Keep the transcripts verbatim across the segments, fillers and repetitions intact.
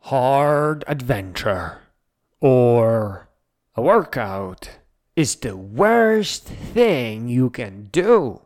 hard adventure or a workout is the worst thing you can do.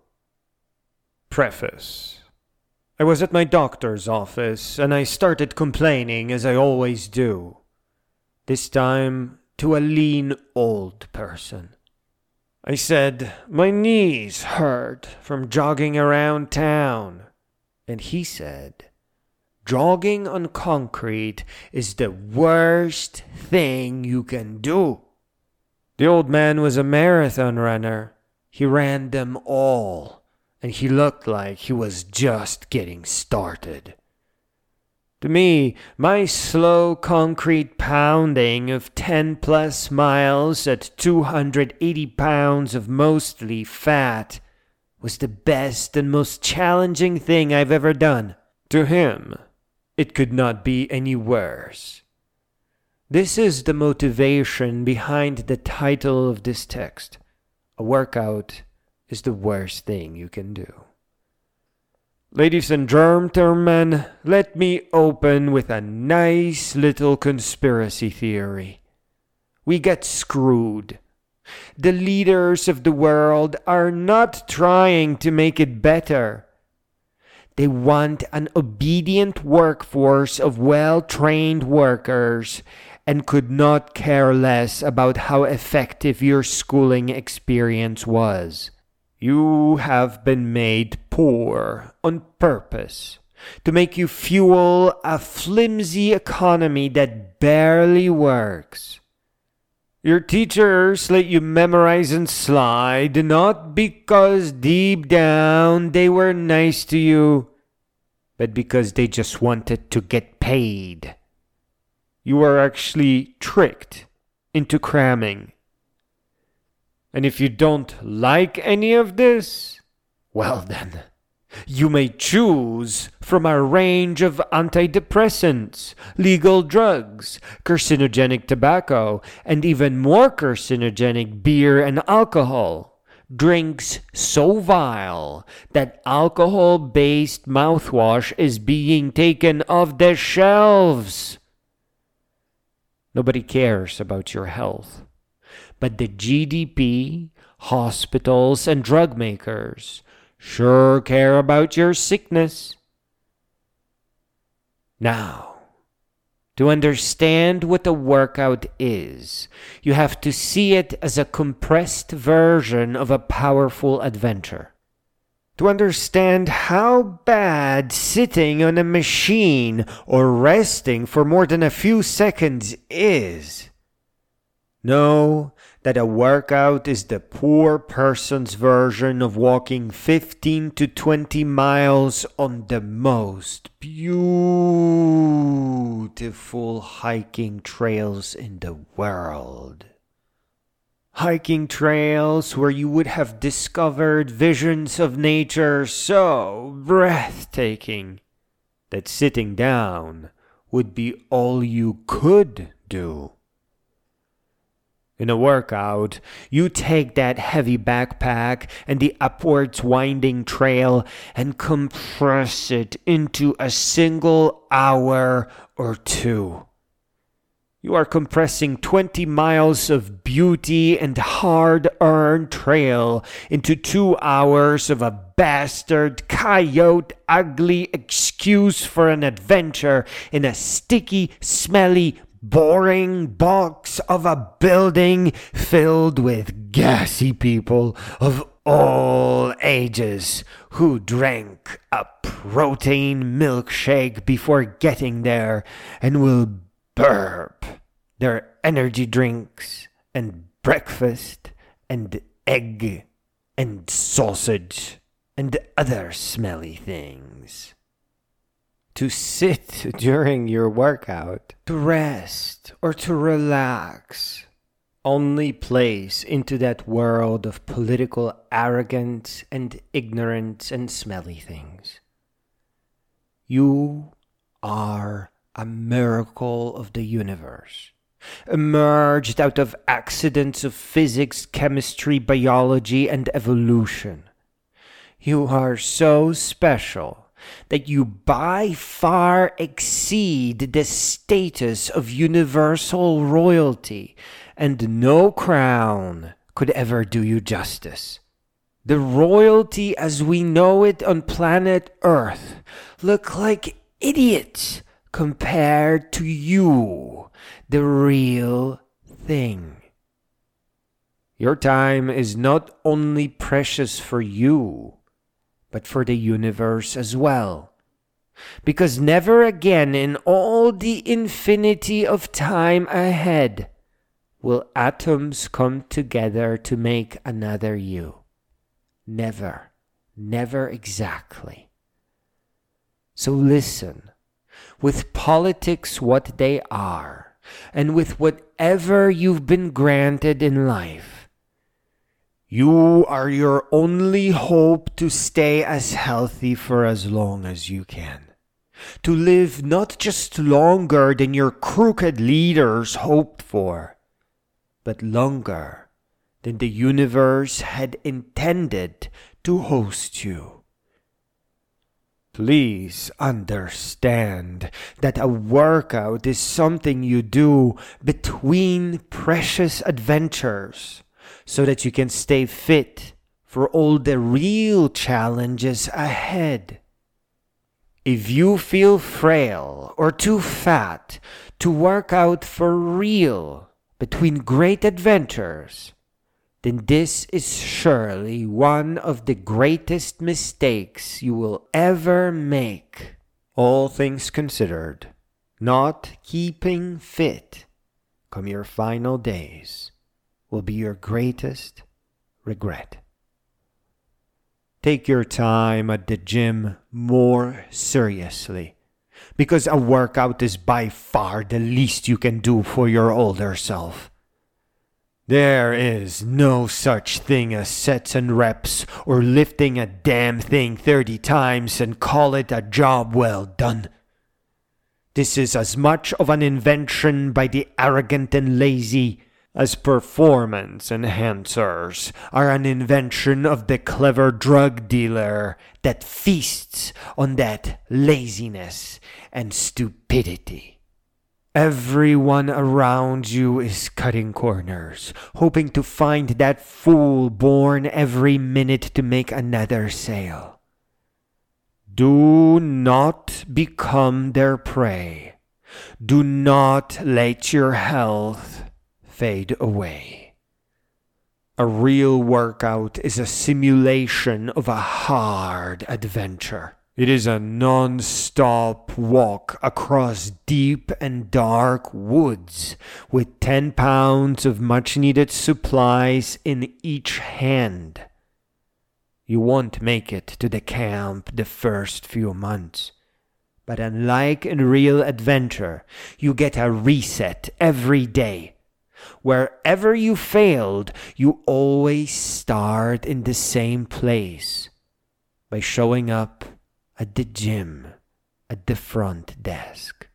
Preface. I was at my doctor's office and I started complaining as I always do. This time to a lean old person. I said, my knees hurt from jogging around town. And he said, jogging on concrete is the worst thing you can do. The old man was a marathon runner. He ran them all, and he looked like he was just getting started. To me, my slow concrete pounding of ten plus miles at two hundred eighty pounds of mostly fat was the best and most challenging thing I've ever done. To him, it could not be any worse. This is the motivation behind the title of this text. A workout is the worst thing you can do. Ladies and gentlemen, let me open with a nice little conspiracy theory. We get screwed. The leaders of the world are not trying to make it better. They want an obedient workforce of well-trained workers and could not care less about how effective your schooling experience was. You have been made poor on purpose to make you fuel a flimsy economy that barely works. Your teachers let you memorize and slide, not because deep down they were nice to you, but because they just wanted to get paid. You were actually tricked into cramming. And if you don't like any of this, well then, you may choose from a range of antidepressants, legal drugs, carcinogenic tobacco, and even more carcinogenic beer and alcohol. Drinks so vile that alcohol-based mouthwash is being taken off the shelves. Nobody cares about your health. But the G D P, hospitals, and drug makers sure care about your sickness. Now, to understand what a workout is, you have to see it as a compressed version of a powerful adventure. To understand how bad sitting on a machine or resting for more than a few seconds is, know that a workout is the poor person's version of walking fifteen to twenty miles on the most beautiful hiking trails in the world. Hiking trails where you would have discovered visions of nature so breathtaking that sitting down would be all you could do. In a workout, you take that heavy backpack and the upwards winding trail and compress it into a single hour or two. You are compressing twenty miles of beauty and hard-earned trail into two hours of a bastard, coyote, ugly excuse for an adventure in a sticky, smelly, boring box of a building filled with gassy people of all ages who drank a protein milkshake before getting there and will burp their energy drinks and breakfast and egg and sausage and other smelly things. To sit during your workout, to rest or to relax, only plays into that world of political arrogance and ignorance and smelly things. You are a miracle of the universe, emerged out of accidents of physics, chemistry, biology, and evolution. You are so special that you by far exceed the status of universal royalty, and no crown could ever do you justice. The royalty as we know it on planet Earth look like idiots compared to you, the real thing. Your time is not only precious for you, but for the universe as well. Because never again in all the infinity of time ahead will atoms come together to make another you. Never, never exactly. So listen, with politics what they are, and with whatever you've been granted in life, you are your only hope to stay as healthy for as long as you can. To live not just longer than your crooked leaders hoped for, but longer than the universe had intended to host you. Please understand that a workout is something you do between precious adventures, so that you can stay fit for all the real challenges ahead. If you feel frail or too fat to work out for real between great adventures, then this is surely one of the greatest mistakes you will ever make. All things considered, not keeping fit come your final days will be your greatest regret. Take your time at the gym more seriously, because a workout is by far the least you can do for your older self. There is no such thing as sets and reps or lifting a damn thing thirty times and call it a job well done. This is as much of an invention by the arrogant and lazy as performance enhancers are an invention of the clever drug dealer that feasts on that laziness and stupidity. Everyone around you is cutting corners, hoping to find that fool born every minute to make another sale. Do not become their prey. Do not let your health fade away. A real workout is a simulation of a hard adventure. It is a non-stop walk across deep and dark woods with ten pounds of much-needed supplies in each hand. You won't make it to the camp the first few months. But unlike in real adventure, you get a reset every day. Wherever you failed, you always start in the same place, by showing up at the gym at the front desk.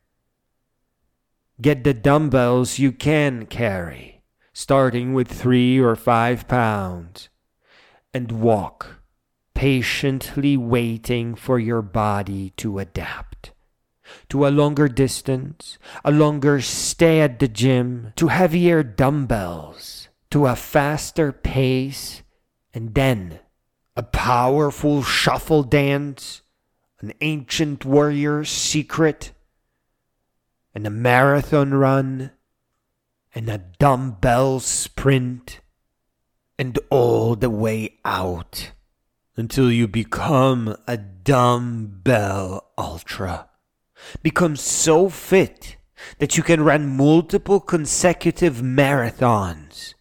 Get the dumbbells you can carry, starting with three or five pounds, and walk, patiently waiting for your body to adapt. To a longer distance, a longer stay at the gym, to heavier dumbbells, to a faster pace, and then a powerful shuffle dance, an ancient warrior's secret, and a marathon run, and a dumbbell sprint, and all the way out until you become a dumbbell ultra. Become so fit that you can run multiple consecutive marathons.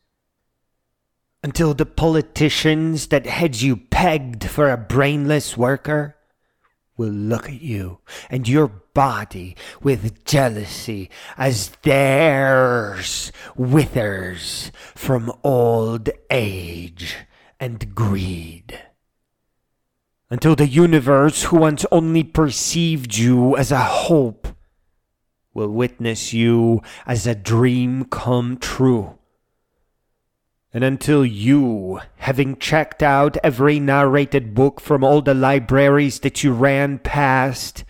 Until the politicians that had you pegged for a brainless worker will look at you and your body with jealousy as theirs withers from old age and greed. Until the universe, who once only perceived you as a hope, will witness you as a dream come true. And until you, having checked out every narrated book from all the libraries that you ran past,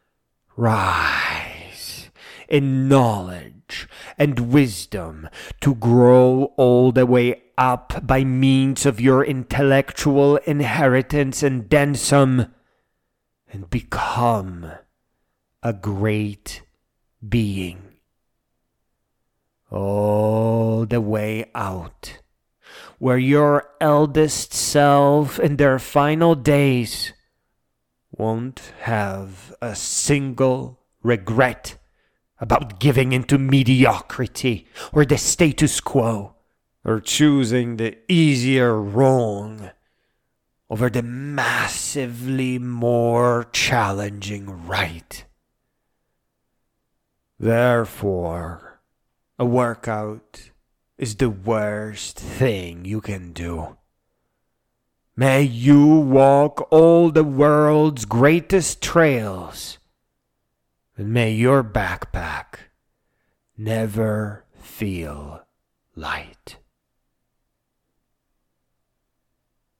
rise in knowledge and wisdom to grow all the way up by means of your intellectual inheritance and then some, and become a great being. All the way out, where your eldest self in their final days won't have a single regret about giving into mediocrity or the status quo, or choosing the easier wrong over the massively more challenging right. Therefore, a workout is the worst thing you can do. May you walk all the world's greatest trails, and may your backpack never feel light.